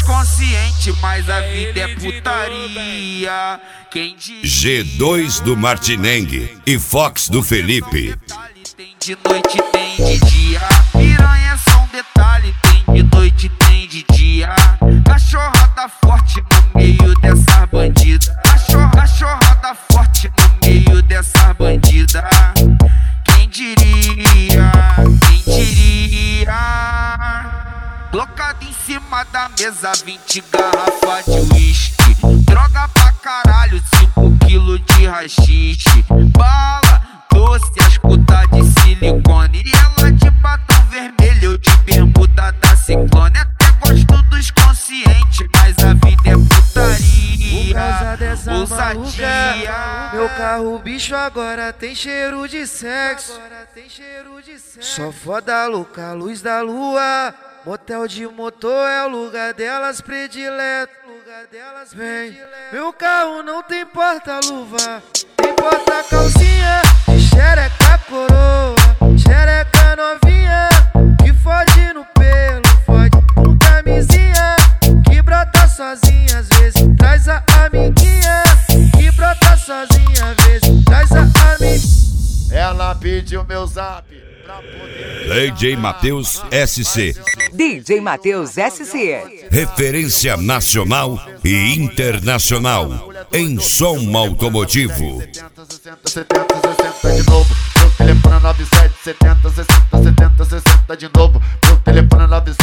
conscientes, mas a vida é putaria. Quem diria? G2 do Martinengue e Fox do Felipe. Tem de noite, tem de dia. Piranha é só um detalhe. Tem de noite, tem de dia. Cachorrada forte no meio dessas bandidas. Cachorrada forte no meio dessas bandidas. Quem diria? Quem diria? Colocado em cima da mesa 20 garrafas de uísque. Droga pra caralho, 5 quilos de rachixe. Bala doce, as putas de silicone. E ela de batom vermelho, eu de bermuda da Ciclone. Até gosto dos conscientes, mas a vida é putaria. Por causa dessa ousadia. maluca, meu carro bicho agora tem cheiro de sexo. Só foda louca, luz da lua. Motel de motor é o lugar delas predileto. Vem, meu carro não tem porta-luva, tem porta-calcinha de xereca coroa, xereca novinha, que fode no pelo, fode com camisinha, que brota sozinha, às vezes traz a amiguinha, que brota sozinha, às vezes traz a amiguinha. Ela pediu meu zap pra poder... DJ Matheus SC. DJ Matheus SC. Referência nacional e internacional em som automotivo. 60 de novo. Meu telefone é 9770 60 de novo. Meu telefone é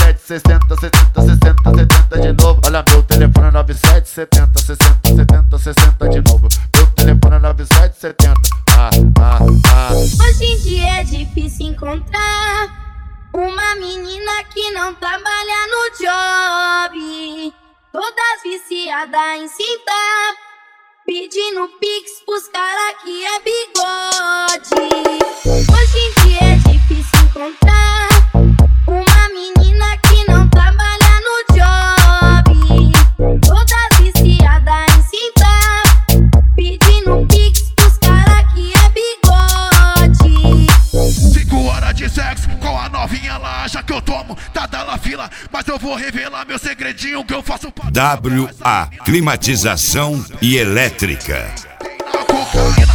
9760 de novo. Olha, meu telefone é 9770 60 de novo. Meu telefone é 9770. Hoje em dia é difícil encontrar uma menina que não trabalha no job, todas viciadas em cinta, pedindo pix pros cara que é bigode. Hoje em dia é difícil encontrar uma menina que não trabalha no job, todas viciadas em cinta, pedindo pix pros cara que é bigode. 5 horas de sexo com a novinha, ela acha que eu tomo, tá dando fila, mas eu vou revelar meu segredinho que eu faço pra... WA Climatização e Elétrica. Tem na cocaína.